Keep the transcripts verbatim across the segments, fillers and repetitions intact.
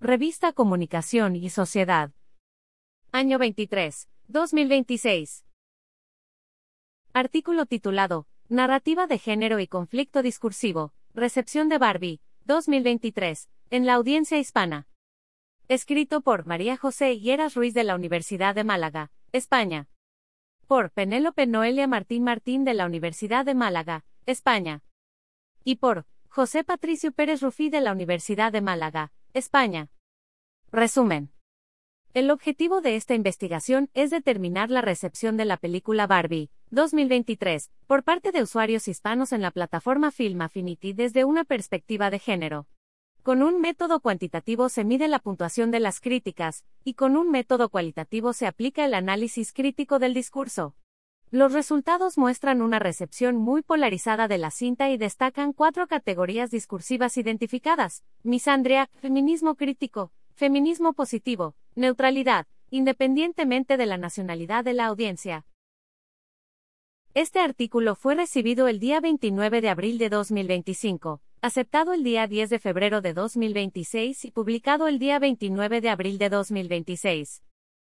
Revista Comunicación y Sociedad. Año veintitrés, dos mil veintiséis. Artículo titulado, Narrativa de género y conflicto discursivo, recepción de Barbie, dos mil veintitrés, en la audiencia hispana. Escrito por María José Hieras Ruiz de la Universidad de Málaga, España. Por Penélope Noelia Martín Martín de la Universidad de Málaga, España. Y por José Patricio Pérez Rufí de la Universidad de Málaga, España. Resumen. El objetivo de esta investigación es determinar la recepción de la película Barbie, dos mil veintitrés, por parte de usuarios hispanos en la plataforma Film Affinity desde una perspectiva de género. Con un método cuantitativo se mide la puntuación de las críticas, y con un método cualitativo se aplica el análisis crítico del discurso. Los resultados muestran una recepción muy polarizada de la cinta y destacan cuatro categorías discursivas identificadas: misandria, feminismo crítico, feminismo positivo, neutralidad, independientemente de la nacionalidad de la audiencia. Este artículo fue recibido el día veintinueve de abril de dos mil veinticinco, aceptado el día diez de febrero de dos mil veintiséis y publicado el día veintinueve de abril de dos mil veintiséis.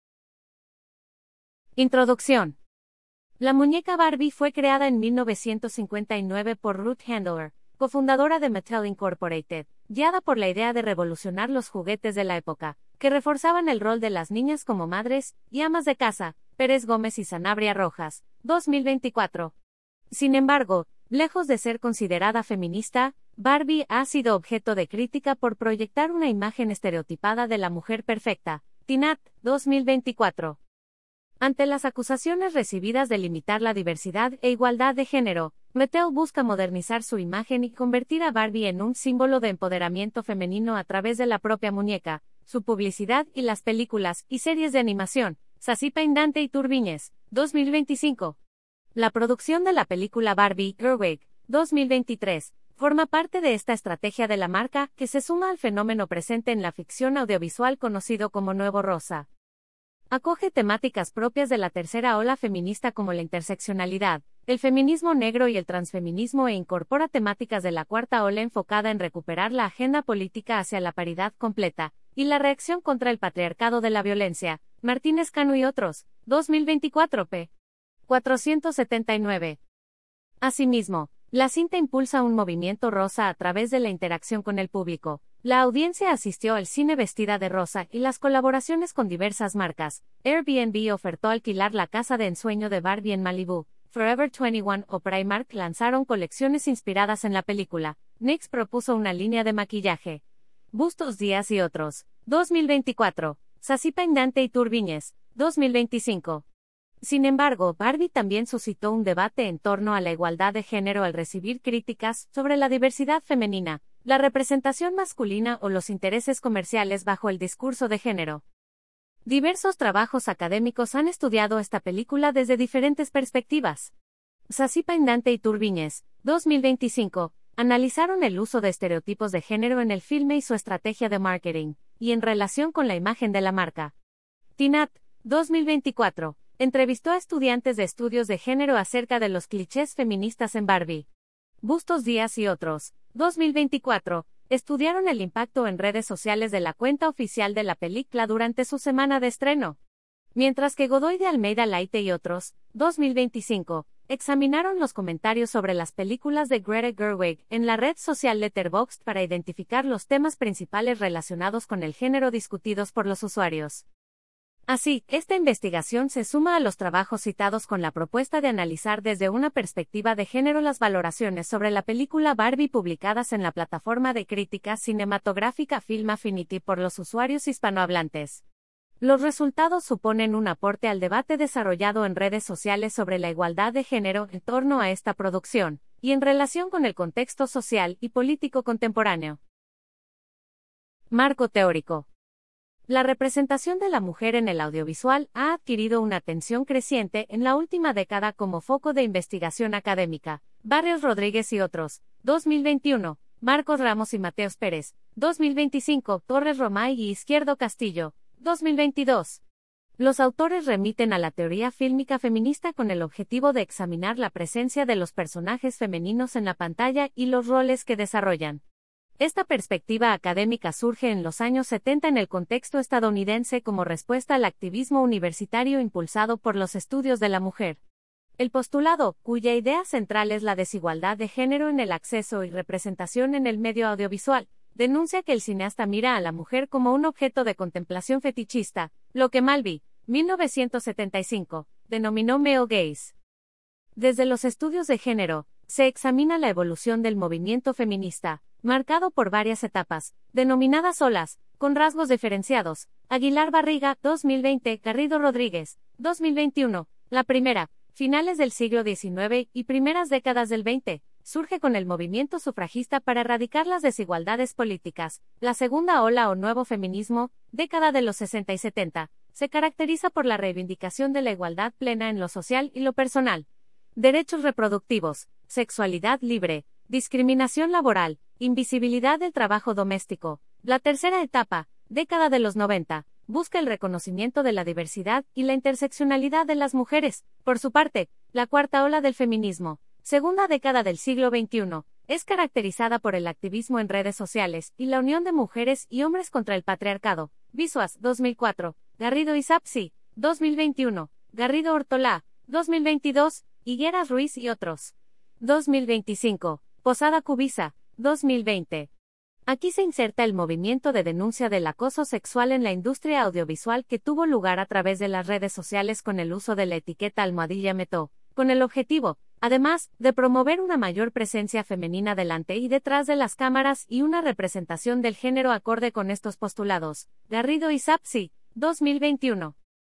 Introducción. La muñeca Barbie fue creada en mil novecientos cincuenta y nueve por Ruth Handler, cofundadora de Mattel Incorporated, guiada por la idea de revolucionar los juguetes de la época, que reforzaban el rol de las niñas como madres y amas de casa. Pérez Gómez y Sanabria Rojas, dos mil veinticuatro. Sin embargo, lejos de ser considerada feminista, Barbie ha sido objeto de crítica por proyectar una imagen estereotipada de la mujer perfecta. Tinat, dos mil veinticuatro. Ante las acusaciones recibidas de limitar la diversidad e igualdad de género, Mattel busca modernizar su imagen y convertir a Barbie en un símbolo de empoderamiento femenino a través de la propia muñeca, su publicidad y las películas y series de animación. Saci Peindante y Turbiñez, dos mil veinticinco. La producción de la película Barbie, Gerwig, dos mil veintitrés, forma parte de esta estrategia de la marca, que se suma al fenómeno presente en la ficción audiovisual conocido como Nuevo Rosa. Acoge temáticas propias de la tercera ola feminista como la interseccionalidad, el feminismo negro y el transfeminismo e incorpora temáticas de la cuarta ola enfocada en recuperar la agenda política hacia la paridad completa, y la reacción contra el patriarcado de la violencia. Martínez Cano y otros, dos mil veinticuatro p. cuatrocientos setenta y nueve. Asimismo, la cinta impulsa un movimiento rosa a través de la interacción con el público. La audiencia asistió al cine vestida de rosa y las colaboraciones con diversas marcas. Airbnb ofertó alquilar la casa de ensueño de Barbie en Malibú. Forever veintiuno o Primark lanzaron colecciones inspiradas en la película. N Y X propuso una línea de maquillaje. Bustos Díaz y otros, dos mil veinticuatro. Saci Peindante y Turbiñez, dos mil veinticinco. Sin embargo, Barbie también suscitó un debate en torno a la igualdad de género al recibir críticas sobre la diversidad femenina, la representación masculina o los intereses comerciales bajo el discurso de género. Diversos trabajos académicos han estudiado esta película desde diferentes perspectivas. Saci Peindante y Turbiñez, dos mil veinticinco, analizaron el uso de estereotipos de género en el filme y su estrategia de marketing, y en relación con la imagen de la marca. Tinat, dos mil veinticuatro, entrevistó a estudiantes de estudios de género acerca de los clichés feministas en Barbie. Bustos Díaz y otros, dos mil veinticuatro, estudiaron el impacto en redes sociales de la cuenta oficial de la película durante su semana de estreno. Mientras que Godoy de Almeida Laite y otros, dos mil veinticinco, examinaron los comentarios sobre las películas de Greta Gerwig en la red social Letterboxd para identificar los temas principales relacionados con el género discutidos por los usuarios. Así, esta investigación se suma a los trabajos citados con la propuesta de analizar desde una perspectiva de género las valoraciones sobre la película Barbie publicadas en la plataforma de crítica cinematográfica Film Affinity por los usuarios hispanohablantes. Los resultados suponen un aporte al debate desarrollado en redes sociales sobre la igualdad de género en torno a esta producción, y en relación con el contexto social y político contemporáneo. Marco teórico. La representación de la mujer en el audiovisual ha adquirido una atención creciente en la última década como foco de investigación académica. Barrios Rodríguez y otros, dos mil veintiuno, Marcos Ramos y Mateos Pérez, dos mil veinticinco, Torres Romay y Izquierdo Castillo, dos mil veintidós. Los autores remiten a la teoría fílmica feminista con el objetivo de examinar la presencia de los personajes femeninos en la pantalla y los roles que desarrollan. Esta perspectiva académica surge en los años setenta en el contexto estadounidense como respuesta al activismo universitario impulsado por los estudios de la mujer. El postulado, cuya idea central es la desigualdad de género en el acceso y representación en el medio audiovisual, denuncia que el cineasta mira a la mujer como un objeto de contemplación fetichista, lo que Malvi, mil novecientos setenta y cinco, denominó male gaze. Desde los estudios de género, se examina la evolución del movimiento feminista, marcado por varias etapas, denominadas olas, con rasgos diferenciados. Aguilar Barriga, dos mil veinte, Garrido Rodríguez, dos mil veintiuno. La primera, finales del siglo diecinueve y primeras décadas del veinte, surge con el movimiento sufragista para erradicar las desigualdades políticas. La segunda ola o nuevo feminismo, década de los sesenta y setenta, se caracteriza por la reivindicación de la igualdad plena en lo social y lo personal. Derechos reproductivos, sexualidad libre, discriminación laboral, invisibilidad del trabajo doméstico. La tercera etapa, década de los noventa, busca el reconocimiento de la diversidad y la interseccionalidad de las mujeres. Por su parte, la cuarta ola del feminismo, segunda década del siglo veintiuno, es caracterizada por el activismo en redes sociales y la unión de mujeres y hombres contra el patriarcado. Visuas, dos mil cuatro, Garrido y Sapsi, dos mil veintiuno, Garrido Ortolá, dos mil veintidós, Higueras Ruiz y otros. dos mil veinticinco, Posada Cubiza, dos mil veinte. Aquí se inserta el movimiento de denuncia del acoso sexual en la industria audiovisual que tuvo lugar a través de las redes sociales con el uso de la etiqueta almohadilla Meto, con el objetivo, además, de promover una mayor presencia femenina delante y detrás de las cámaras y una representación del género acorde con estos postulados. Garrido y Sapsi, dos mil veintiuno.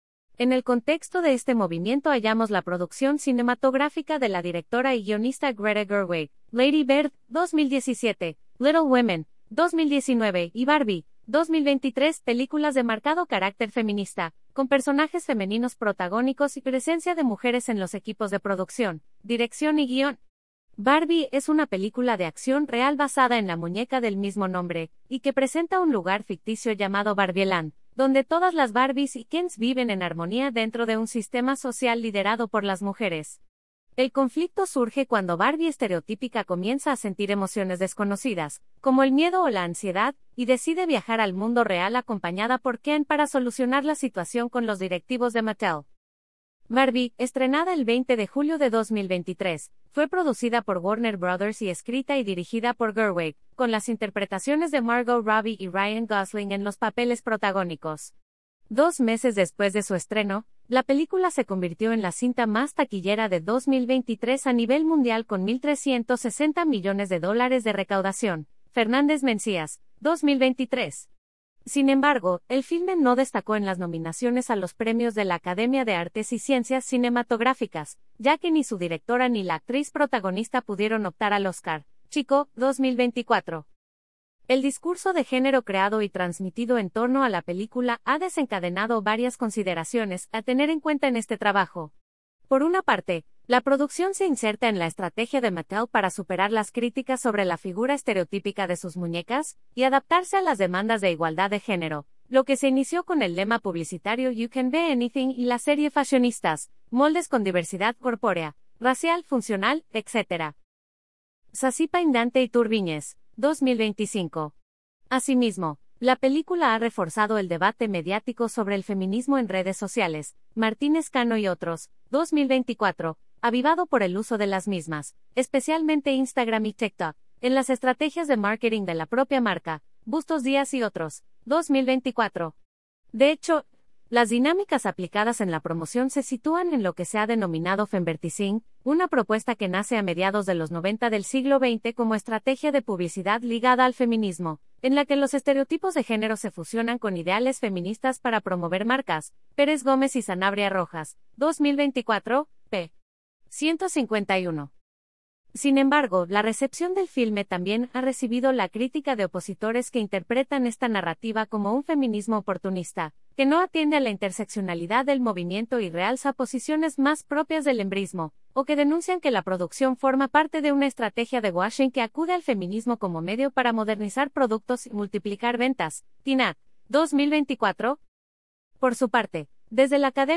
En el contexto de este movimiento hallamos la producción cinematográfica de la directora y guionista Greta Gerwig, Lady Bird, dos mil diecisiete, Little Women, dos mil diecinueve y Barbie, dos mil veintitrés, películas de marcado carácter feminista, con personajes femeninos protagónicos y presencia de mujeres en los equipos de producción, dirección y guión. Barbie es una película de acción real basada en la muñeca del mismo nombre, y que presenta un lugar ficticio llamado Barbieland, donde todas las Barbies y Kens viven en armonía dentro de un sistema social liderado por las mujeres. El conflicto surge cuando Barbie estereotípica comienza a sentir emociones desconocidas, como el miedo o la ansiedad, y decide viajar al mundo real acompañada por Ken para solucionar la situación con los directivos de Mattel. Barbie, estrenada el veinte de julio de dos mil veintitrés, fue producida por Warner Brothers y escrita y dirigida por Gerwig, con las interpretaciones de Margot Robbie y Ryan Gosling en los papeles protagónicos. Dos meses después de su estreno, la película se convirtió en la cinta más taquillera de dos mil veintitrés a nivel mundial con mil trescientos sesenta millones de dólares de recaudación. Fernández Mencías, dos mil veintitrés. Sin embargo, el filme no destacó en las nominaciones a los premios de la Academia de Artes y Ciencias Cinematográficas, ya que ni su directora ni la actriz protagonista pudieron optar al Oscar. Chico, dos mil veinticuatro. El discurso de género creado y transmitido en torno a la película ha desencadenado varias consideraciones a tener en cuenta en este trabajo. Por una parte, la producción se inserta en la estrategia de Mattel para superar las críticas sobre la figura estereotípica de sus muñecas y adaptarse a las demandas de igualdad de género, lo que se inició con el lema publicitario You Can Be Anything y la serie Fashionistas, moldes con diversidad corpórea, racial, funcional, etcétera. Sasipa Indante y Turbiñez, dos mil veinticinco. Asimismo, la película ha reforzado el debate mediático sobre el feminismo en redes sociales, Martínez Cano y otros, dos mil veinticuatro, avivado por el uso de las mismas, especialmente Instagram y TikTok, en las estrategias de marketing de la propia marca, Bustos Díaz y otros, dos mil veinticuatro. De hecho, las dinámicas aplicadas en la promoción se sitúan en lo que se ha denominado femvertising, una propuesta que nace a mediados de los noventa del siglo veinte como estrategia de publicidad ligada al feminismo, en la que los estereotipos de género se fusionan con ideales feministas para promover marcas. Pérez Gómez y Sanabria Rojas, dos mil veinticuatro, p. ciento cincuenta y uno. Sin embargo, la recepción del filme también ha recibido la crítica de opositores que interpretan esta narrativa como un feminismo oportunista, que no atiende a la interseccionalidad del movimiento y realza posiciones más propias del embrismo, o que denuncian que la producción forma parte de una estrategia de washing que acude al feminismo como medio para modernizar productos y multiplicar ventas. Tinat, dos mil veinticuatro. Por su parte, desde la academia,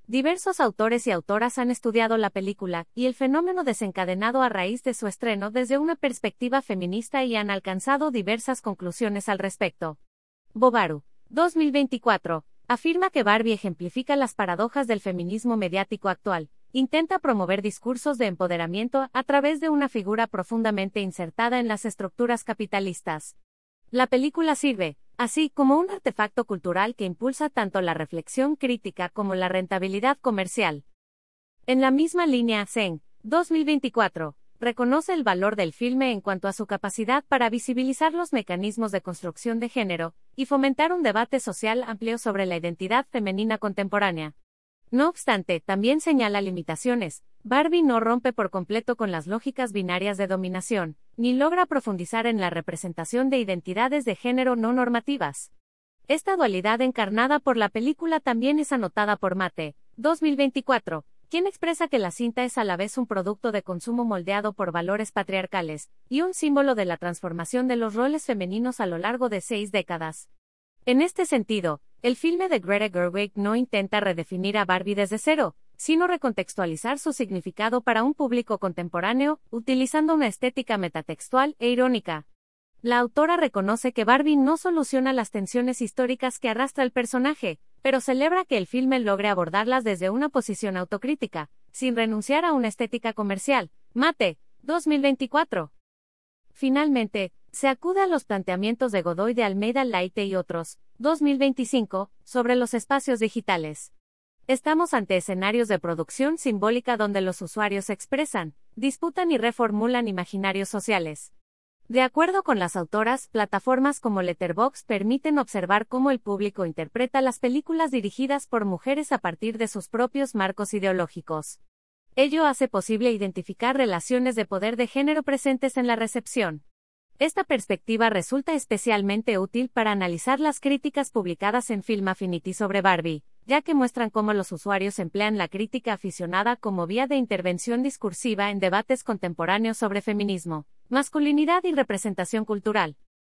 Diversos autores y autoras han estudiado la película y el fenómeno desencadenado a raíz de su estreno desde una perspectiva feminista y han alcanzado diversas conclusiones al respecto. Boobaru, dos mil veinticuatro, afirma que Barbie ejemplifica las paradojas del feminismo mediático actual. Intenta promover discursos de empoderamiento a través de una figura profundamente insertada en las estructuras capitalistas. La película sirve, así, como un artefacto cultural que impulsa tanto la reflexión crítica como la rentabilidad comercial. En la misma línea, Zeng, dos mil veinticuatro, reconoce el valor del filme en cuanto a su capacidad para visibilizar los mecanismos de construcción de género y fomentar un debate social amplio sobre la identidad femenina contemporánea. No obstante, también señala limitaciones. Barbie no rompe por completo con las lógicas binarias de dominación, ni logra profundizar en la representación de identidades de género no normativas. Esta dualidad encarnada por la película también es anotada por Mate, dos mil veinticuatro, quien expresa que la cinta es a la vez un producto de consumo moldeado por valores patriarcales, y un símbolo de la transformación de los roles femeninos a lo largo de seis décadas. En este sentido, el filme de Greta Gerwig no intenta redefinir a Barbie desde cero, sino recontextualizar su significado para un público contemporáneo, utilizando una estética metatextual e irónica. La autora reconoce que Barbie no soluciona las tensiones históricas que arrastra el personaje, pero celebra que el filme logre abordarlas desde una posición autocrítica, sin renunciar a una estética comercial. Mate, dos mil veinticuatro. Finalmente, se acude a los planteamientos de Godoy de Almeida Leite y otros, dos mil veinticinco, sobre los espacios digitales. Estamos ante escenarios de producción simbólica donde los usuarios expresan, disputan y reformulan imaginarios sociales. De acuerdo con las autoras, plataformas como Letterboxd permiten observar cómo el público interpreta las películas dirigidas por mujeres a partir de sus propios marcos ideológicos. Ello hace posible identificar relaciones de poder de género presentes en la recepción. Esta perspectiva resulta especialmente útil para analizar las críticas publicadas en Film Affinity sobre Barbie, ya que muestran cómo los usuarios emplean la crítica aficionada como vía de intervención discursiva en debates contemporáneos sobre feminismo, masculinidad y representación cultural.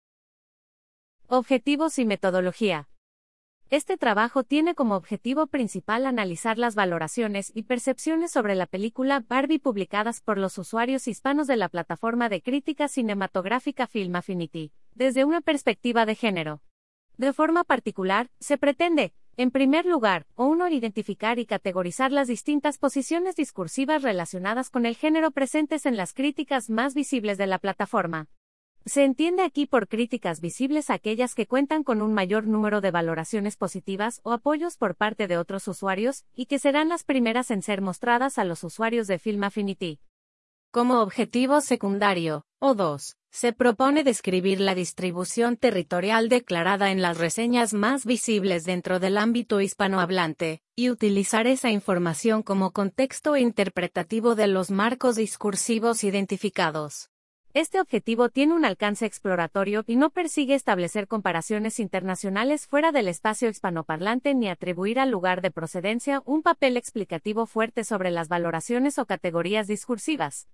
Objetivos y metodología. Este trabajo tiene como objetivo principal analizar las valoraciones y percepciones sobre la película Barbie publicadas por los usuarios hispanos de la plataforma de crítica cinematográfica Film Affinity, desde una perspectiva de género. De forma particular, se pretende, en primer lugar, uno, identificar y categorizar las distintas posiciones discursivas relacionadas con el género presentes en las críticas más visibles de la plataforma. Se entiende aquí por críticas visibles aquellas que cuentan con un mayor número de valoraciones positivas o apoyos por parte de otros usuarios, y que serán las primeras en ser mostradas a los usuarios de Film Affinity. Como objetivo secundario, o dos, se propone describir la distribución territorial declarada en las reseñas más visibles dentro del ámbito hispanohablante, y utilizar esa información como contexto interpretativo de los marcos discursivos identificados. Este objetivo tiene un alcance exploratorio y no persigue establecer comparaciones internacionales fuera del espacio hispanoparlante ni atribuir al lugar de procedencia un papel explicativo fuerte sobre las valoraciones o categorías discursivas.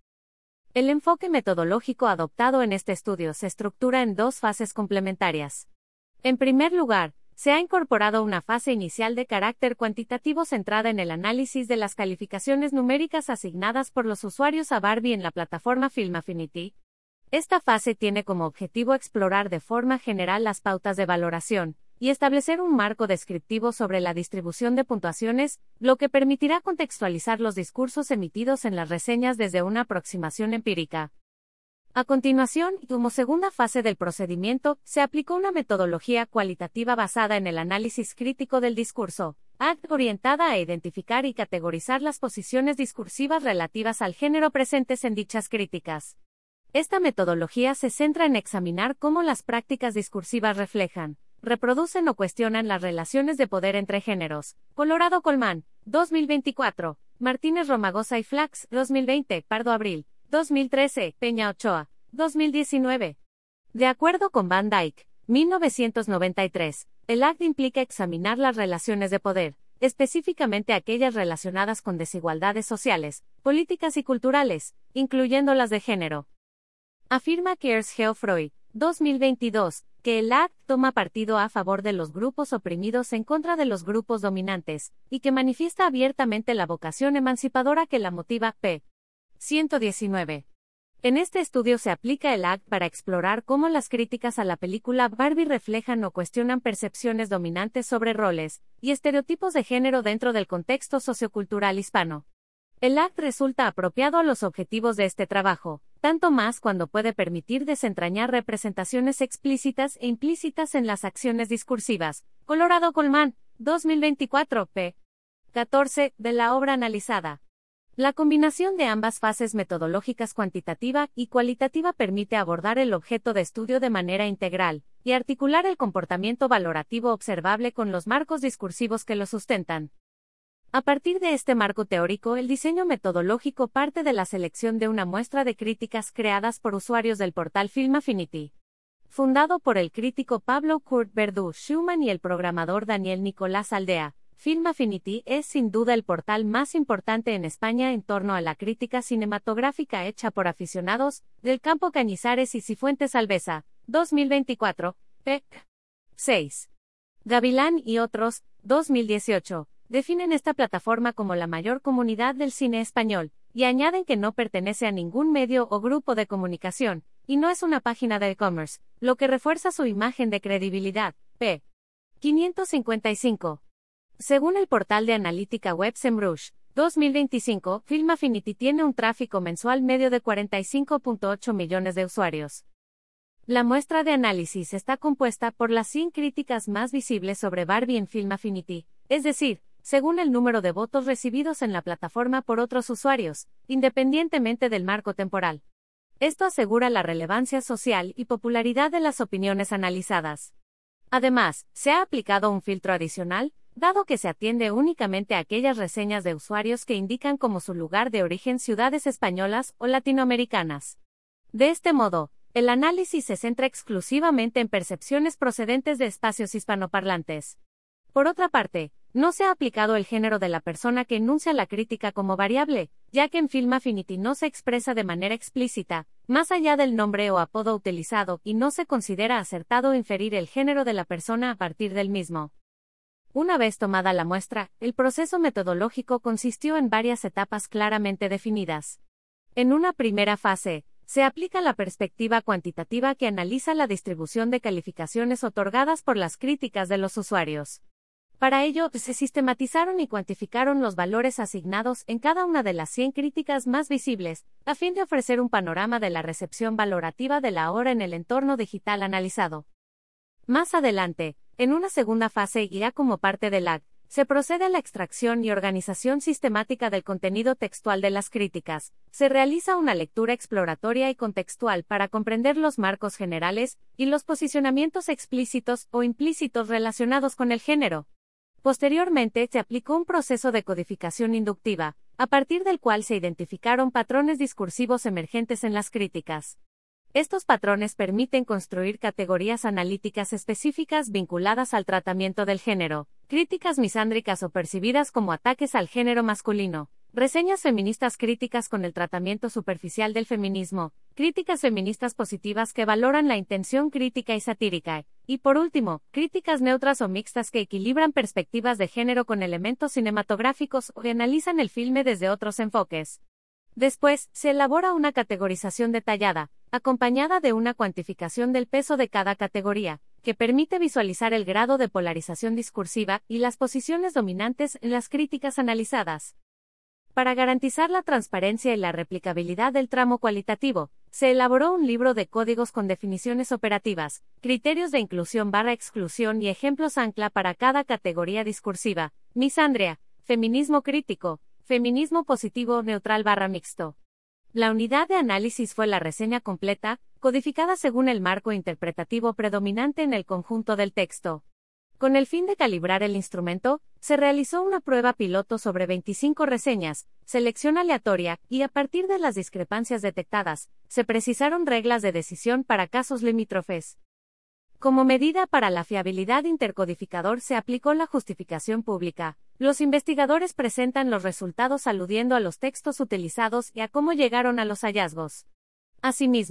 El enfoque metodológico adoptado en este estudio se estructura en dos fases complementarias. En primer lugar, se ha incorporado una fase inicial de carácter cuantitativo centrada en el análisis de las calificaciones numéricas asignadas por los usuarios a Barbie en la plataforma Film Affinity. Esta fase tiene como objetivo explorar de forma general las pautas de valoración y establecer un marco descriptivo sobre la distribución de puntuaciones, lo que permitirá contextualizar los discursos emitidos en las reseñas desde una aproximación empírica. A continuación, y como segunda fase del procedimiento, se aplicó una metodología cualitativa basada en el análisis crítico del discurso, orientada a identificar y categorizar las posiciones discursivas relativas al género presentes en dichas críticas. Esta metodología se centra en examinar cómo las prácticas discursivas reflejan, reproducen o cuestionan las relaciones de poder entre géneros. Colorado Colman, dos mil veinticuatro, Martínez Romagosa y Flax, dos mil veinte, Pardo Abril, dos mil trece, Peña Ochoa, dos mil diecinueve. De acuerdo con Van Dyke, mil novecientos noventa y tres, el acto implica examinar las relaciones de poder, específicamente aquellas relacionadas con desigualdades sociales, políticas y culturales, incluyendo las de género. Afirma que Ernst Geoffroy, dos mil veintidós, que el A C toma partido a favor de los grupos oprimidos en contra de los grupos dominantes, y que manifiesta abiertamente la vocación emancipadora que la motiva. P. ciento diecinueve. En este estudio se aplica el A C para explorar cómo las críticas a la película Barbie reflejan o cuestionan percepciones dominantes sobre roles y estereotipos de género dentro del contexto sociocultural hispano. El A C resulta apropiado a los objetivos de este trabajo, tanto más cuando puede permitir desentrañar representaciones explícitas e implícitas en las acciones discursivas. Colorado Colman, dos mil veinticuatro, p. catorce, de la obra analizada. La combinación de ambas fases metodológicas cuantitativa y cualitativa permite abordar el objeto de estudio de manera integral, y articular el comportamiento valorativo observable con los marcos discursivos que lo sustentan. A partir de este marco teórico, el diseño metodológico parte de la selección de una muestra de críticas creadas por usuarios del portal Film Affinity. Fundado por el crítico Pablo Kurt Verdú Schumann y el programador Daniel Nicolás Aldea, Film Affinity es sin duda el portal más importante en España en torno a la crítica cinematográfica hecha por aficionados, del Campo Cañizares y Cifuentes Alvesa, dos mil veinticuatro, p. seis. Gavilán y otros, dos mil dieciocho, definen esta plataforma como la mayor comunidad del cine español, y añaden que no pertenece a ningún medio o grupo de comunicación, y no es una página de e-commerce, lo que refuerza su imagen de credibilidad, p. quinientos cincuenta y cinco. Según el portal de analítica web SEMrush, dos mil veinticinco, Film Affinity tiene un tráfico mensual medio de cuarenta y cinco punto ocho millones de usuarios. La muestra de análisis está compuesta por las cien críticas más visibles sobre Barbie en Film Affinity, es decir, según el número de votos recibidos en la plataforma por otros usuarios, independientemente del marco temporal. Esto asegura la relevancia social y popularidad de las opiniones analizadas. Además, se ha aplicado un filtro adicional, dado que se atiende únicamente a aquellas reseñas de usuarios que indican como su lugar de origen ciudades españolas o latinoamericanas. De este modo, el análisis se centra exclusivamente en percepciones procedentes de espacios hispanoparlantes. Por otra parte, no se ha aplicado el género de la persona que enuncia la crítica como variable, ya que en Film Affinity no se expresa de manera explícita, más allá del nombre o apodo utilizado, y no se considera acertado inferir el género de la persona a partir del mismo. Una vez tomada la muestra, el proceso metodológico consistió en varias etapas claramente definidas. En una primera fase, se aplica la perspectiva cuantitativa que analiza la distribución de calificaciones otorgadas por las críticas de los usuarios. Para ello, se sistematizaron y cuantificaron los valores asignados en cada una de las cien críticas más visibles, a fin de ofrecer un panorama de la recepción valorativa de la obra en el entorno digital analizado. Más adelante, en una segunda fase y ya como parte del A C, se procede a la extracción y organización sistemática del contenido textual de las críticas. Se realiza una lectura exploratoria y contextual para comprender los marcos generales y los posicionamientos explícitos o implícitos relacionados con el género. Posteriormente, se aplicó un proceso de codificación inductiva, a partir del cual se identificaron patrones discursivos emergentes en las críticas. Estos patrones permiten construir categorías analíticas específicas vinculadas al tratamiento del género, críticas misándricas o percibidas como ataques al género masculino, reseñas feministas críticas con el tratamiento superficial del feminismo, críticas feministas positivas que valoran la intención crítica y satírica, y por último, críticas neutras o mixtas que equilibran perspectivas de género con elementos cinematográficos o que analizan el filme desde otros enfoques. Después, se elabora una categorización detallada, acompañada de una cuantificación del peso de cada categoría, que permite visualizar el grado de polarización discursiva y las posiciones dominantes en las críticas analizadas. Para garantizar la transparencia y la replicabilidad del tramo cualitativo, se elaboró un libro de códigos con definiciones operativas, criterios de inclusión barra exclusión y ejemplos ancla para cada categoría discursiva: misandria, feminismo crítico, feminismo positivo neutral barra mixto. La unidad de análisis fue la reseña completa, codificada según el marco interpretativo predominante en el conjunto del texto. Con el fin de calibrar el instrumento, se realizó una prueba piloto sobre veinticinco reseñas, selección aleatoria, y a partir de las discrepancias detectadas, se precisaron reglas de decisión para casos limítrofes. Como medida para la fiabilidad intercodificador se aplicó la justificación pública. Los investigadores presentan los resultados aludiendo a los textos utilizados y a cómo llegaron a los hallazgos. Asimismo,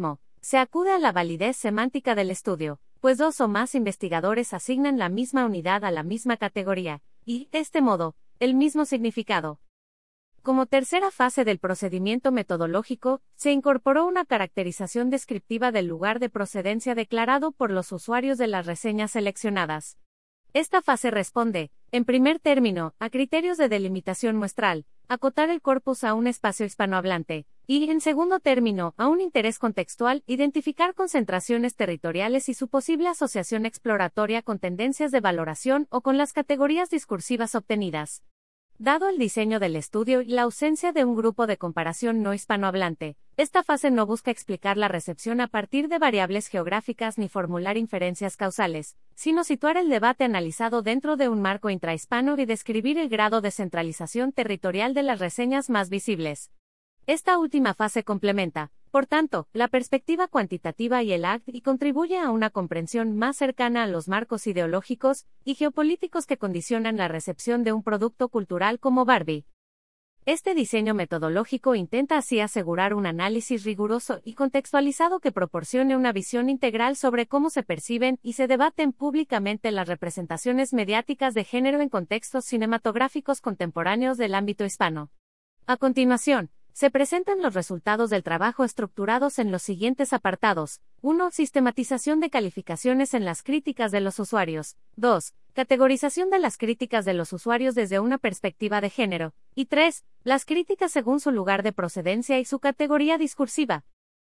se acude a la validez semántica del estudio, pues dos o más investigadores asignan la misma unidad a la misma categoría, y, de este modo, el mismo significado. Como tercera fase del procedimiento metodológico, se incorporó una caracterización descriptiva del lugar de procedencia declarado por los usuarios de las reseñas seleccionadas. Esta fase responde, en primer término, a criterios de delimitación muestral, acotar el corpus a un espacio hispanohablante, y, en segundo término, a un interés contextual, identificar concentraciones territoriales y su posible asociación exploratoria con tendencias de valoración o con las categorías discursivas obtenidas. Dado el diseño del estudio y la ausencia de un grupo de comparación no hispanohablante, esta fase no busca explicar la recepción a partir de variables geográficas ni formular inferencias causales, sino situar el debate analizado dentro de un marco intrahispano y describir el grado de centralización territorial de las reseñas más visibles. Esta última fase complementa, por tanto, la perspectiva cuantitativa y el A C T y contribuye a una comprensión más cercana a los marcos ideológicos y geopolíticos que condicionan la recepción de un producto cultural como Barbie. Este diseño metodológico intenta así asegurar un análisis riguroso y contextualizado que proporcione una visión integral sobre cómo se perciben y se debaten públicamente las representaciones mediáticas de género en contextos cinematográficos contemporáneos del ámbito hispano. A continuación, se presentan los resultados del trabajo estructurados en los siguientes apartados. uno. Sistematización de calificaciones en las críticas de los usuarios. dos. Categorización de las críticas de los usuarios desde una perspectiva de género. Y tres. Las críticas según su lugar de procedencia y su categoría discursiva.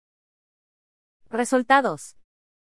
Resultados.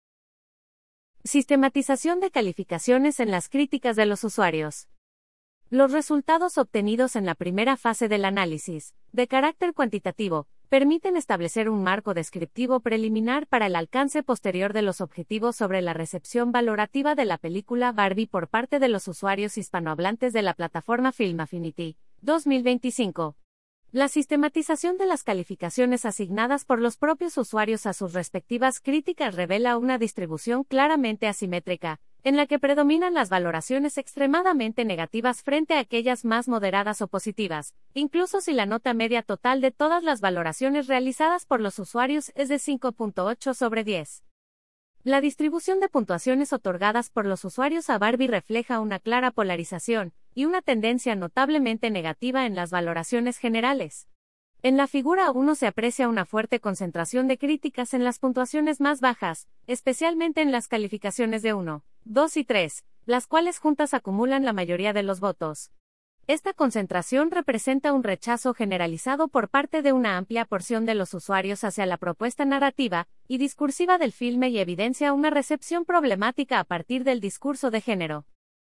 Sistematización de calificaciones en las críticas de los usuarios. Los resultados obtenidos en la primera fase del análisis, de carácter cuantitativo, permiten establecer un marco descriptivo preliminar para el alcance posterior de los objetivos sobre la recepción valorativa de la película Barbie por parte de los usuarios hispanohablantes de la plataforma Film Affinity, dos mil veinticinco. La sistematización de las calificaciones asignadas por los propios usuarios a sus respectivas críticas revela una distribución claramente asimétrica, en la que predominan las valoraciones extremadamente negativas frente a aquellas más moderadas o positivas, incluso si la nota media total de todas las valoraciones realizadas por los usuarios es de cinco punto ocho sobre diez. La distribución de puntuaciones otorgadas por los usuarios a Barbie refleja una clara polarización y una tendencia notablemente negativa en las valoraciones generales. En la figura uno se aprecia una fuerte concentración de críticas en las puntuaciones más bajas, especialmente en las calificaciones de uno, dos y tres, las cuales juntas acumulan la mayoría de los votos. Esta concentración representa un rechazo generalizado por parte de una amplia porción de los usuarios hacia la propuesta narrativa y discursiva del filme y evidencia una recepción problemática a partir del discurso de género.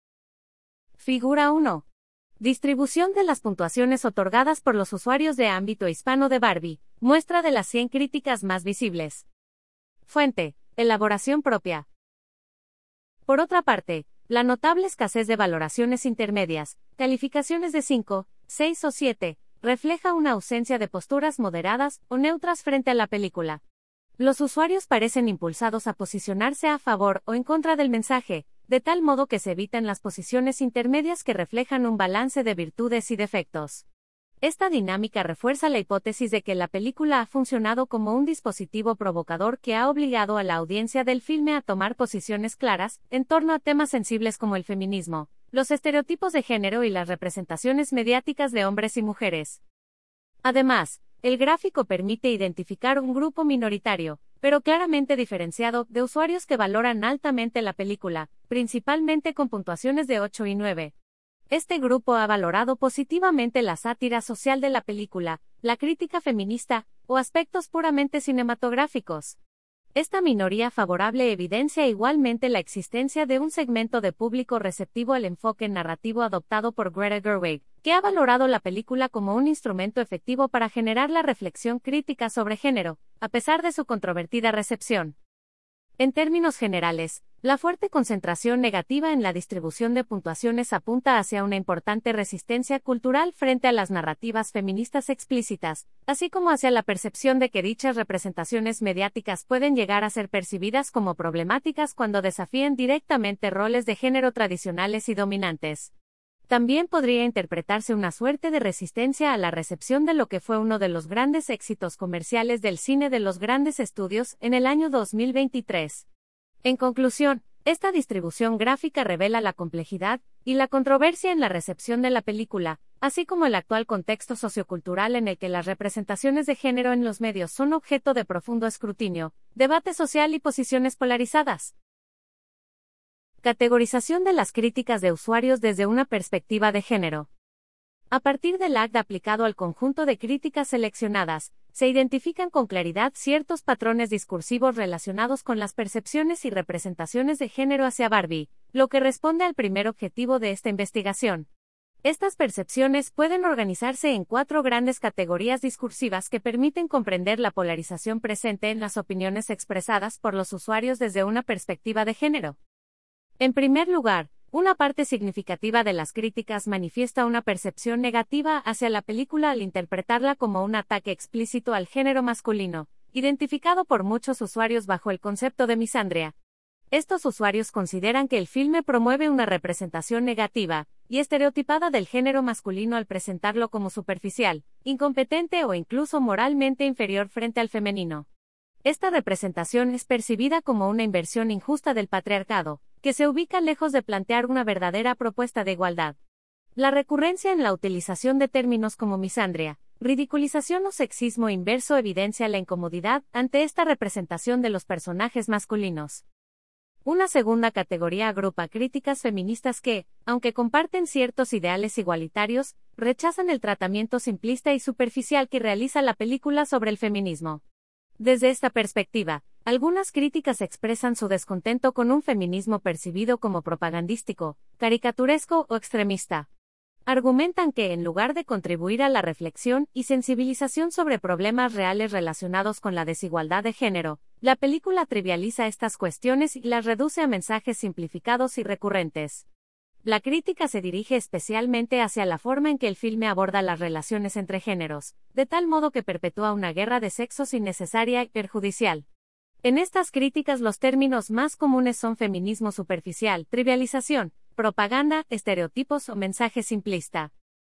Figura uno. Distribución de las puntuaciones otorgadas por los usuarios de ámbito hispano de Barbie, muestra de las cien críticas más visibles. Fuente: elaboración propia. Por otra parte, la notable escasez de valoraciones intermedias, calificaciones de cinco, seis o siete, refleja una ausencia de posturas moderadas o neutras frente a la película. Los usuarios parecen impulsados a posicionarse a favor o en contra del mensaje, de tal modo que se evitan las posiciones intermedias que reflejan un balance de virtudes y defectos. Esta dinámica refuerza la hipótesis de que la película ha funcionado como un dispositivo provocador que ha obligado a la audiencia del filme a tomar posiciones claras en torno a temas sensibles como el feminismo, los estereotipos de género y las representaciones mediáticas de hombres y mujeres. Además, el gráfico permite identificar un grupo minoritario, pero claramente diferenciado, de usuarios que valoran altamente la película, principalmente con puntuaciones de ocho y nueve. Este grupo ha valorado positivamente la sátira social de la película, la crítica feminista, o aspectos puramente cinematográficos. Esta minoría favorable evidencia igualmente la existencia de un segmento de público receptivo al enfoque narrativo adoptado por Greta Gerwig, que ha valorado la película como un instrumento efectivo para generar la reflexión crítica sobre género, a pesar de su controvertida recepción. En términos generales, la fuerte concentración negativa en la distribución de puntuaciones apunta hacia una importante resistencia cultural frente a las narrativas feministas explícitas, así como hacia la percepción de que dichas representaciones mediáticas pueden llegar a ser percibidas como problemáticas cuando desafíen directamente roles de género tradicionales y dominantes. También podría interpretarse una suerte de resistencia a la recepción de lo que fue uno de los grandes éxitos comerciales del cine de los grandes estudios en el año dos mil veintitrés. En conclusión, esta distribución gráfica revela la complejidad y la controversia en la recepción de la película, así como el actual contexto sociocultural en el que las representaciones de género en los medios son objeto de profundo escrutinio, debate social y posiciones polarizadas. Categorización de las críticas de usuarios desde una perspectiva de género. A partir del A C D aplicado al conjunto de críticas seleccionadas, se identifican con claridad ciertos patrones discursivos relacionados con las percepciones y representaciones de género hacia Barbie, lo que responde al primer objetivo de esta investigación. Estas percepciones pueden organizarse en cuatro grandes categorías discursivas que permiten comprender la polarización presente en las opiniones expresadas por los usuarios desde una perspectiva de género. En primer lugar, una parte significativa de las críticas manifiesta una percepción negativa hacia la película al interpretarla como un ataque explícito al género masculino, identificado por muchos usuarios bajo el concepto de misandria. Estos usuarios consideran que el filme promueve una representación negativa y estereotipada del género masculino al presentarlo como superficial, incompetente o incluso moralmente inferior frente al femenino. Esta representación es percibida como una inversión injusta del patriarcado, que se ubica lejos de plantear una verdadera propuesta de igualdad. La recurrencia en la utilización de términos como misandria, ridiculización o sexismo inverso evidencia la incomodidad ante esta representación de los personajes masculinos. Una segunda categoría agrupa críticas feministas que, aunque comparten ciertos ideales igualitarios, rechazan el tratamiento simplista y superficial que realiza la película sobre el feminismo. Desde esta perspectiva, algunas críticas expresan su descontento con un feminismo percibido como propagandístico, caricaturesco o extremista. Argumentan que, en lugar de contribuir a la reflexión y sensibilización sobre problemas reales relacionados con la desigualdad de género, la película trivializa estas cuestiones y las reduce a mensajes simplificados y recurrentes. La crítica se dirige especialmente hacia la forma en que el filme aborda las relaciones entre géneros, de tal modo que perpetúa una guerra de sexos innecesaria y perjudicial. En estas críticas los términos más comunes son feminismo superficial, trivialización, propaganda, estereotipos o mensaje simplista.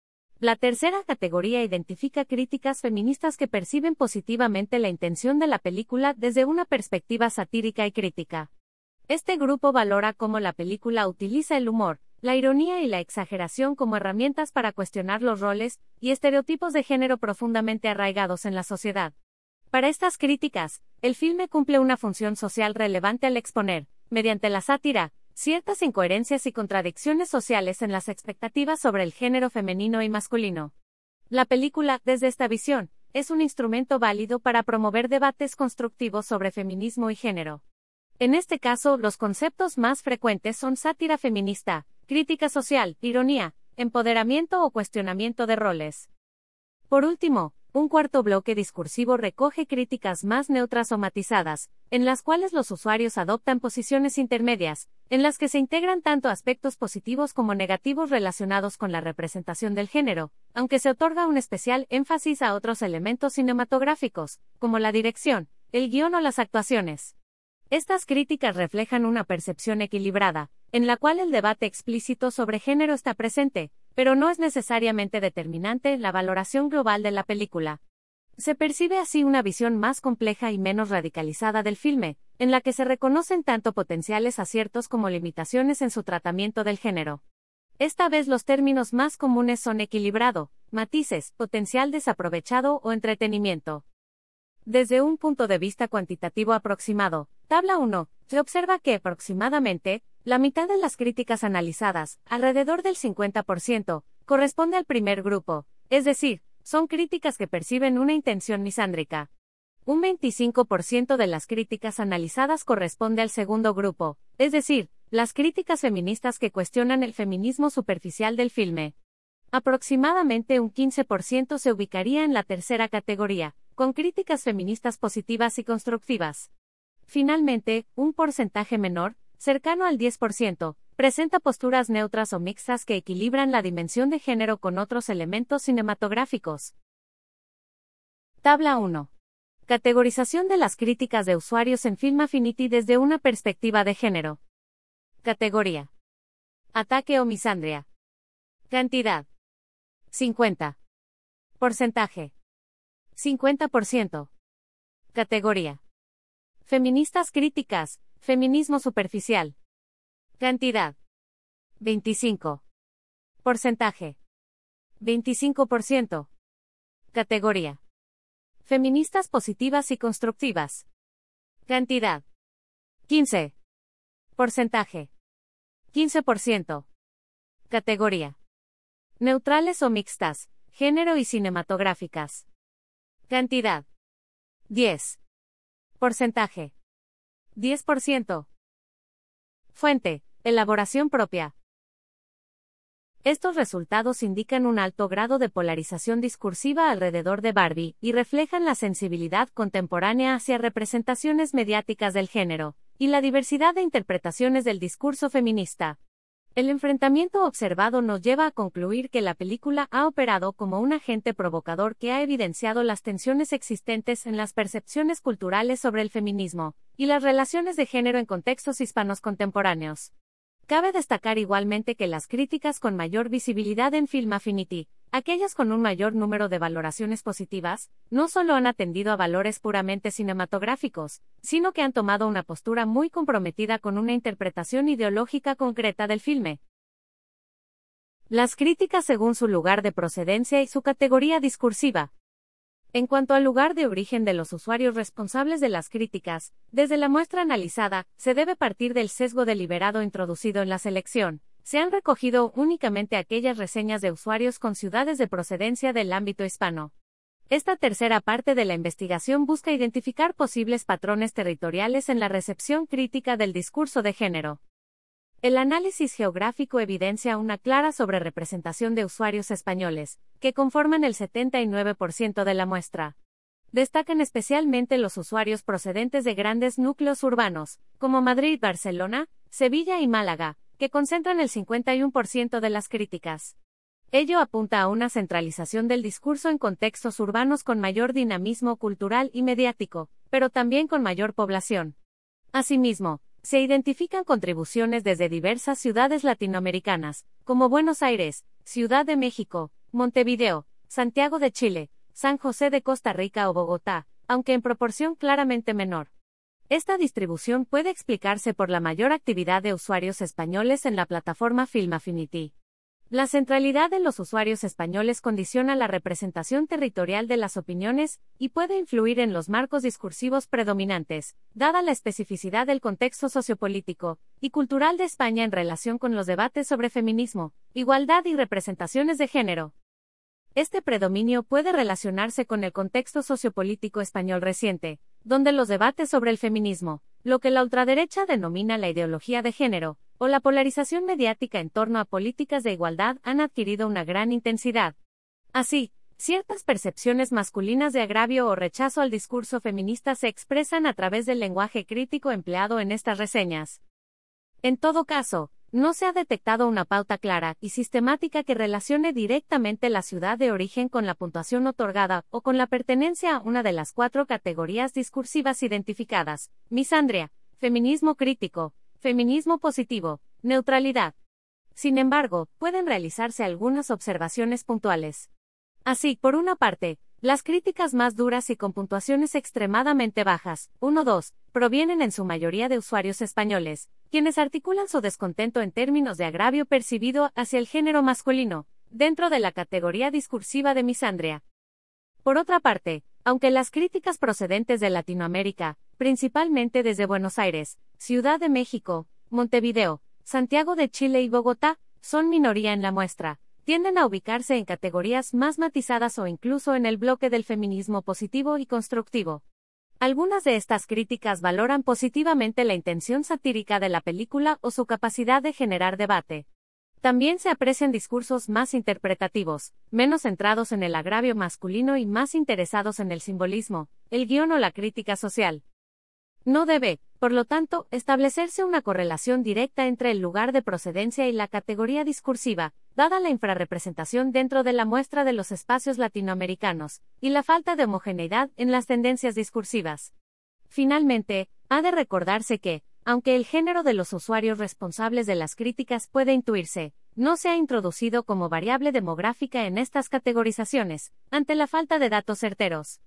La tercera categoría identifica críticas feministas que perciben positivamente la intención de la película desde una perspectiva satírica y crítica. Este grupo valora cómo la película utiliza el humor, la ironía y la exageración como herramientas para cuestionar los roles y estereotipos de género profundamente arraigados en la sociedad. Para estas críticas, el filme cumple una función social relevante al exponer, mediante la sátira, ciertas incoherencias y contradicciones sociales en las expectativas sobre el género femenino y masculino. La película, desde esta visión, es un instrumento válido para promover debates constructivos sobre feminismo y género. En este caso, los conceptos más frecuentes son sátira feminista, crítica social, ironía, empoderamiento o cuestionamiento de roles. Por último, un cuarto bloque discursivo recoge críticas más neutras o matizadas, en las cuales los usuarios adoptan posiciones intermedias, en las que se integran tanto aspectos positivos como negativos relacionados con la representación del género, aunque se otorga un especial énfasis a otros elementos cinematográficos, como la dirección, el guión o las actuaciones. Estas críticas reflejan una percepción equilibrada, en la cual el debate explícito sobre género está presente, pero no es necesariamente determinante en la valoración global de la película. Se percibe así una visión más compleja y menos radicalizada del filme, en la que se reconocen tanto potenciales aciertos como limitaciones en su tratamiento del género. Esta vez los términos más comunes son equilibrado, matices, potencial desaprovechado o entretenimiento. Desde un punto de vista cuantitativo aproximado, tabla uno, se observa que aproximadamente, la mitad de las críticas analizadas, alrededor del cincuenta por ciento, corresponde al primer grupo, es decir, son críticas que perciben una intención misándrica. Un veinticinco por ciento de las críticas analizadas corresponde al segundo grupo, es decir, las críticas feministas que cuestionan el feminismo superficial del filme. Aproximadamente un quince por ciento se ubicaría en la tercera categoría, con críticas feministas positivas y constructivas. Finalmente, un porcentaje menor, cercano al diez por ciento, presenta posturas neutras o mixtas que equilibran la dimensión de género con otros elementos cinematográficos. Tabla uno. Categorización de las críticas de usuarios en Film Affinity desde una perspectiva de género. Categoría: ataque o misandria. Cantidad. cincuenta. Porcentaje. cincuenta por ciento. Categoría. Feministas críticas, feminismo superficial. Cantidad. veinticinco. Porcentaje. veinticinco por ciento. Categoría. Feministas positivas y constructivas. Cantidad. quince. Porcentaje. quince por ciento. Categoría. Neutrales o mixtas, género y cinematográficas. Cantidad. diez. Porcentaje. diez por ciento. Fuente. Elaboración propia. Estos resultados indican un alto grado de polarización discursiva alrededor de Barbie y reflejan la sensibilidad contemporánea hacia representaciones mediáticas del género y la diversidad de interpretaciones del discurso feminista. El enfrentamiento observado nos lleva a concluir que la película ha operado como un agente provocador que ha evidenciado las tensiones existentes en las percepciones culturales sobre el feminismo y las relaciones de género en contextos hispanos contemporáneos. Cabe destacar igualmente que las críticas con mayor visibilidad en Film Affinity, aquellas con un mayor número de valoraciones positivas, no solo han atendido a valores puramente cinematográficos, sino que han tomado una postura muy comprometida con una interpretación ideológica concreta del filme. Las críticas según su lugar de procedencia y su categoría discursiva. En cuanto al lugar de origen de los usuarios responsables de las críticas, desde la muestra analizada, se debe partir del sesgo deliberado introducido en la selección. Se han recogido únicamente aquellas reseñas de usuarios con ciudades de procedencia del ámbito hispano. Esta tercera parte de la investigación busca identificar posibles patrones territoriales en la recepción crítica del discurso de género. El análisis geográfico evidencia una clara sobrerepresentación de usuarios españoles, que conforman el setenta y nueve por ciento de la muestra. Destacan especialmente los usuarios procedentes de grandes núcleos urbanos, como Madrid, Barcelona, Sevilla y Málaga, que concentran el cincuenta y uno por ciento de las críticas. Ello apunta a una centralización del discurso en contextos urbanos con mayor dinamismo cultural y mediático, pero también con mayor población. Asimismo, se identifican contribuciones desde diversas ciudades latinoamericanas, como Buenos Aires, Ciudad de México, Montevideo, Santiago de Chile, San José de Costa Rica o Bogotá, aunque en proporción claramente menor. Esta distribución puede explicarse por la mayor actividad de usuarios españoles en la plataforma Film Affinity. La centralidad de los usuarios españoles condiciona la representación territorial de las opiniones y puede influir en los marcos discursivos predominantes, dada la especificidad del contexto sociopolítico y cultural de España en relación con los debates sobre feminismo, igualdad y representaciones de género. Este predominio puede relacionarse con el contexto sociopolítico español reciente, donde los debates sobre el feminismo, lo que la ultraderecha denomina la ideología de género, o la polarización mediática en torno a políticas de igualdad han adquirido una gran intensidad. Así, ciertas percepciones masculinas de agravio o rechazo al discurso feminista se expresan a través del lenguaje crítico empleado en estas reseñas. En todo caso, no se ha detectado una pauta clara y sistemática que relacione directamente la ciudad de origen con la puntuación otorgada o con la pertenencia a una de las cuatro categorías discursivas identificadas: misandria, feminismo crítico, feminismo positivo, neutralidad. Sin embargo, pueden realizarse algunas observaciones puntuales. Así, por una parte, las críticas más duras y con puntuaciones extremadamente bajas, uno dos, provienen en su mayoría de usuarios españoles, quienes articulan su descontento en términos de agravio percibido hacia el género masculino, dentro de la categoría discursiva de misandria. Por otra parte, aunque las críticas procedentes de Latinoamérica, principalmente desde Buenos Aires, Ciudad de México, Montevideo, Santiago de Chile y Bogotá, son minoría en la muestra, tienden a ubicarse en categorías más matizadas o incluso en el bloque del feminismo positivo y constructivo. Algunas de estas críticas valoran positivamente la intención satírica de la película o su capacidad de generar debate. También se aprecian discursos más interpretativos, menos centrados en el agravio masculino y más interesados en el simbolismo, el guión o la crítica social. No debe, por lo tanto, establecerse una correlación directa entre el lugar de procedencia y la categoría discursiva, dada la infrarrepresentación dentro de la muestra de los espacios latinoamericanos, y la falta de homogeneidad en las tendencias discursivas. Finalmente, ha de recordarse que, aunque el género de los usuarios responsables de las críticas puede intuirse, no se ha introducido como variable demográfica en estas categorizaciones, ante la falta de datos certeros.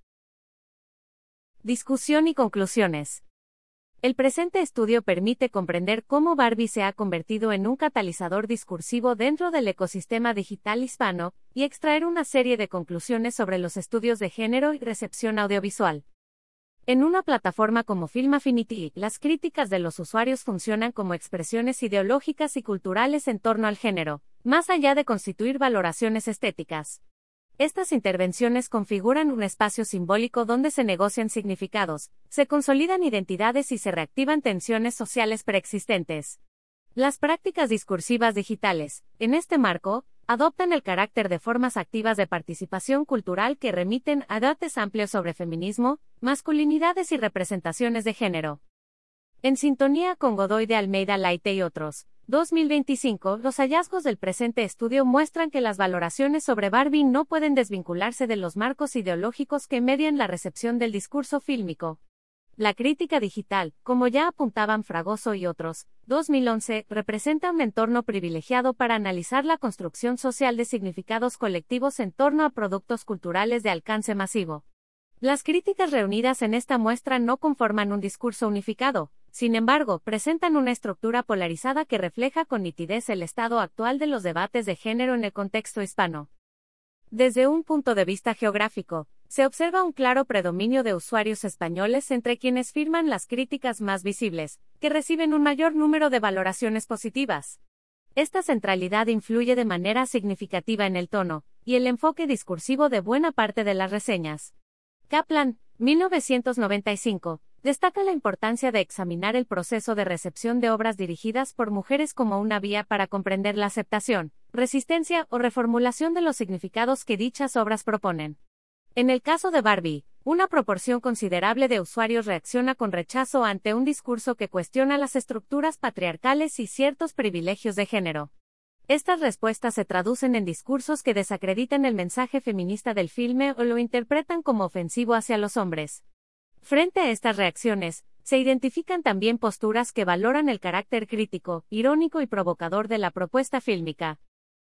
Discusión y conclusiones. El presente estudio permite comprender cómo Barbie se ha convertido en un catalizador discursivo dentro del ecosistema digital hispano, y extraer una serie de conclusiones sobre los estudios de género y recepción audiovisual. En una plataforma como Film Affinity, las críticas de los usuarios funcionan como expresiones ideológicas y culturales en torno al género, más allá de constituir valoraciones estéticas. Estas intervenciones configuran un espacio simbólico donde se negocian significados, se consolidan identidades y se reactivan tensiones sociales preexistentes. Las prácticas discursivas digitales, en este marco, adoptan el carácter de formas activas de participación cultural que remiten a debates amplios sobre feminismo, masculinidades y representaciones de género. En sintonía con Godoy de Almeida Laite y otros, dos mil veinticinco, los hallazgos del presente estudio muestran que las valoraciones sobre Barbie no pueden desvincularse de los marcos ideológicos que median la recepción del discurso fílmico. La crítica digital, como ya apuntaban Fragoso y otros, dos mil once, representa un entorno privilegiado para analizar la construcción social de significados colectivos en torno a productos culturales de alcance masivo. Las críticas reunidas en esta muestra no conforman un discurso unificado, sin embargo, presentan una estructura polarizada que refleja con nitidez el estado actual de los debates de género en el contexto hispano. Desde un punto de vista geográfico, se observa un claro predominio de usuarios españoles entre quienes firman las críticas más visibles, que reciben un mayor número de valoraciones positivas. Esta centralidad influye de manera significativa en el tono y el enfoque discursivo de buena parte de las reseñas. Kaplan, mil novecientos noventa y cinco, destaca la importancia de examinar el proceso de recepción de obras dirigidas por mujeres como una vía para comprender la aceptación, resistencia o reformulación de los significados que dichas obras proponen. En el caso de Barbie, una proporción considerable de usuarios reacciona con rechazo ante un discurso que cuestiona las estructuras patriarcales y ciertos privilegios de género. Estas respuestas se traducen en discursos que desacreditan el mensaje feminista del filme o lo interpretan como ofensivo hacia los hombres. Frente a estas reacciones, se identifican también posturas que valoran el carácter crítico, irónico y provocador de la propuesta fílmica.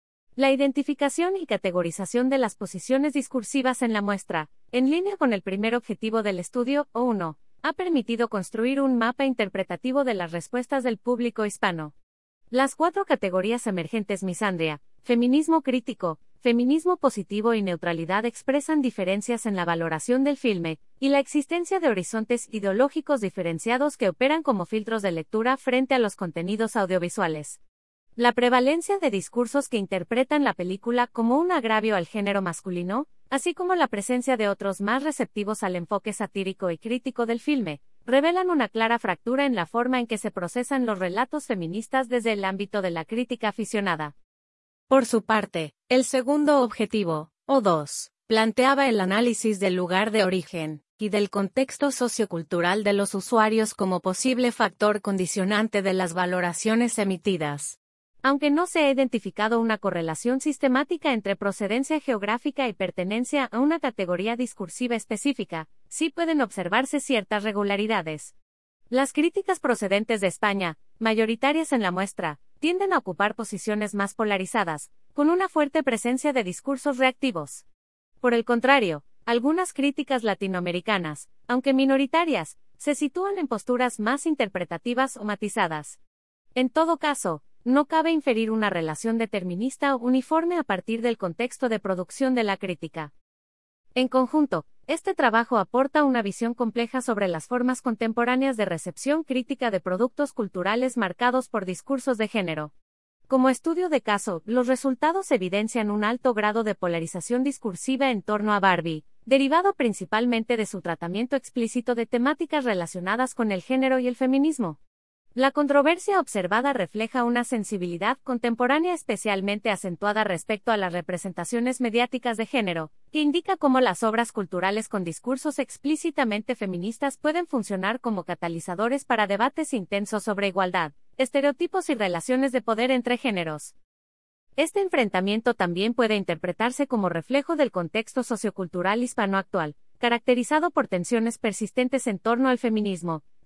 La identificación y categorización de las posiciones discursivas en la muestra, en línea con el primer objetivo del estudio, o uno, ha permitido construir un mapa interpretativo de las respuestas del público hispano. Las cuatro categorías emergentes misandria, feminismo crítico, feminismo positivo y neutralidad expresan diferencias en la valoración del filme, y la existencia de horizontes ideológicos diferenciados que operan como filtros de lectura frente a los contenidos audiovisuales. La prevalencia de discursos que interpretan la película como un agravio al género masculino, así como la presencia de otros más receptivos al enfoque satírico y crítico del filme, revelan una clara fractura en la forma en que se procesan los relatos feministas desde el ámbito de la crítica aficionada. Por su parte, el segundo objetivo, o dos, planteaba el análisis del lugar de origen y del contexto sociocultural de los usuarios como posible factor condicionante de las valoraciones emitidas. Aunque no se ha identificado una correlación sistemática entre procedencia geográfica y pertenencia a una categoría discursiva específica, sí pueden observarse ciertas regularidades. Las críticas procedentes de España, mayoritarias en la muestra, tienden a ocupar posiciones más polarizadas, con una fuerte presencia de discursos reactivos. Por el contrario, algunas críticas latinoamericanas, aunque minoritarias, se sitúan en posturas más interpretativas o matizadas. En todo caso, no cabe inferir una relación determinista o uniforme a partir del contexto de producción de la crítica. En conjunto, este trabajo aporta una visión compleja sobre las formas contemporáneas de recepción crítica de productos culturales marcados por discursos de género. Como estudio de caso, los resultados evidencian un alto grado de polarización discursiva en torno a Barbie, derivado principalmente de su tratamiento explícito de temáticas relacionadas con el género y el feminismo. La controversia observada refleja una sensibilidad contemporánea especialmente acentuada respecto a las representaciones mediáticas de género, que indica cómo las obras culturales con discursos explícitamente feministas pueden funcionar como catalizadores para debates intensos sobre igualdad, estereotipos y relaciones de poder entre géneros. Este enfrentamiento también puede interpretarse como reflejo del contexto sociocultural hispano actual, caracterizado por tensiones persistentes en torno al feminismo,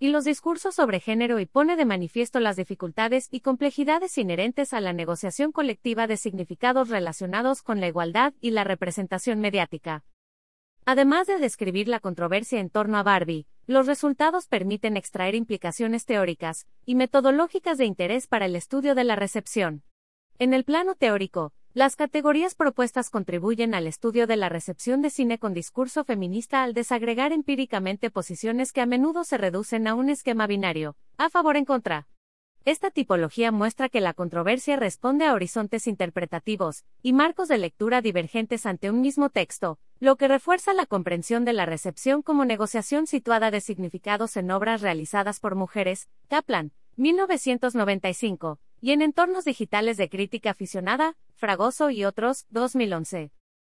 y los discursos sobre género y pone de manifiesto las dificultades y complejidades inherentes a la negociación colectiva de significados relacionados con la igualdad y la representación mediática. Además de describir la controversia en torno a Barbie, los resultados permiten extraer implicaciones teóricas y metodológicas de interés para el estudio de la recepción. En el plano teórico, las categorías propuestas contribuyen al estudio de la recepción de cine con discurso feminista al desagregar empíricamente posiciones que a menudo se reducen a un esquema binario, a favor en contra. Esta tipología muestra que la controversia responde a horizontes interpretativos y marcos de lectura divergentes ante un mismo texto, lo que refuerza la comprensión de la recepción como negociación situada de significados en obras realizadas por mujeres, Kaplan, mil novecientos noventa y cinco, y en entornos digitales de crítica aficionada, Fragoso y otros, dos mil once.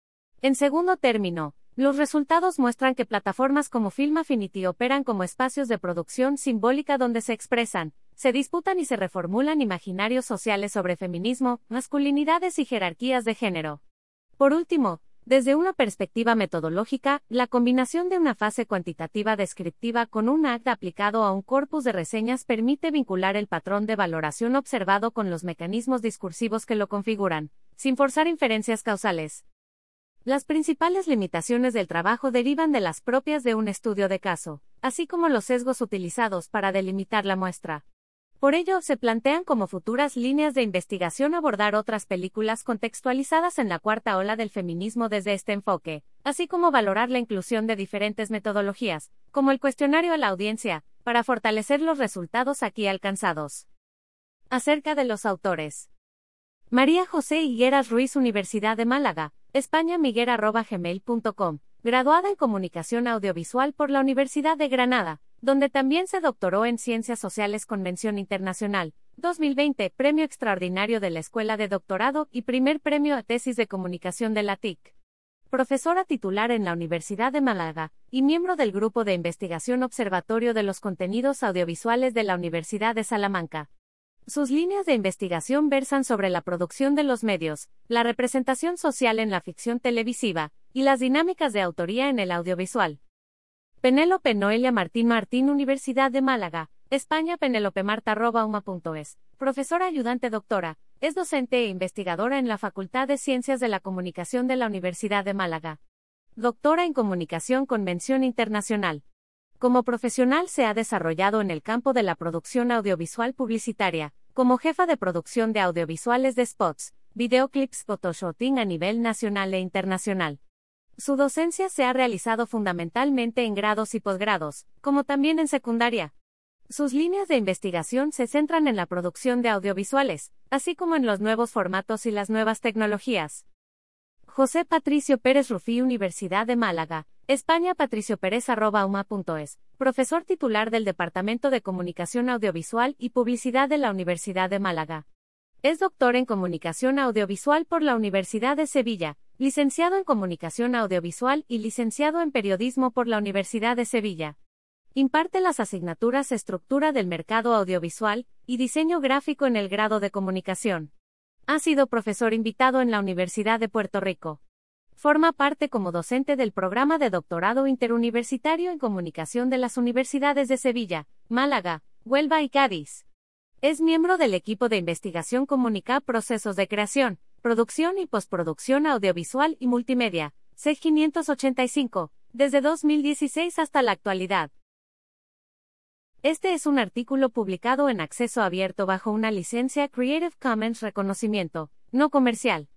En segundo término, los resultados muestran que plataformas como Film Affinity operan como espacios de producción simbólica donde se expresan, se disputan y se reformulan imaginarios sociales sobre feminismo, masculinidades y jerarquías de género. Por último, desde una perspectiva metodológica, la combinación de una fase cuantitativa descriptiva con un acta aplicado a un corpus de reseñas permite vincular el patrón de valoración observado con los mecanismos discursivos que lo configuran, sin forzar inferencias causales. Las principales limitaciones del trabajo derivan de las propias de un estudio de caso, así como los sesgos utilizados para delimitar la muestra. Por ello, se plantean como futuras líneas de investigación abordar otras películas contextualizadas en la cuarta ola del feminismo desde este enfoque, así como valorar la inclusión de diferentes metodologías, como el cuestionario a la audiencia, para fortalecer los resultados aquí alcanzados. Acerca de los autores. María José Higueras Ruiz, Universidad de Málaga, España, miguel arroba gmail punto com, graduada en Comunicación Audiovisual por la Universidad de Granada, donde también se doctoró en Ciencias Sociales con mención internacional, dos mil veinte, Premio Extraordinario de la Escuela de Doctorado y Primer Premio a Tesis de Comunicación de la T I C. Profesora titular en la Universidad de Málaga, y miembro del Grupo de Investigación Observatorio de los Contenidos Audiovisuales de la Universidad de Salamanca. Sus líneas de investigación versan sobre la producción de los medios, la representación social en la ficción televisiva, y las dinámicas de autoría en el audiovisual. Penélope Noelia Martín Martín, Universidad de Málaga, España, penelopemarta arroba uma punto es, profesora ayudante doctora, es docente e investigadora en la Facultad de Ciencias de la Comunicación de la Universidad de Málaga. Doctora en Comunicación con mención internacional. Como profesional se ha desarrollado en el campo de la producción audiovisual publicitaria, como jefa de producción de audiovisuales de spots, videoclips, photoshooting a nivel nacional e internacional. Su docencia se ha realizado fundamentalmente en grados y posgrados, como también en secundaria. Sus líneas de investigación se centran en la producción de audiovisuales, así como en los nuevos formatos y las nuevas tecnologías. José Patricio Pérez Rufí, Universidad de Málaga, España, patriciopérez arroba uma punto es, profesor titular del Departamento de Comunicación Audiovisual y Publicidad de la Universidad de Málaga. Es doctor en Comunicación Audiovisual por la Universidad de Sevilla, licenciado en Comunicación Audiovisual y licenciado en Periodismo por la Universidad de Sevilla. Imparte las asignaturas Estructura del Mercado Audiovisual y Diseño Gráfico en el grado de Comunicación. Ha sido profesor invitado en la Universidad de Puerto Rico. Forma parte como docente del programa de doctorado interuniversitario en Comunicación de las Universidades de Sevilla, Málaga, Huelva y Cádiz. Es miembro del equipo de investigación Comunica Procesos de Creación, Producción y Postproducción Audiovisual y Multimedia, C E G quinientos ochenta y cinco, desde dos mil dieciséis hasta la actualidad. Este es un artículo publicado en acceso abierto bajo una licencia Creative Commons reconocimiento, no comercial.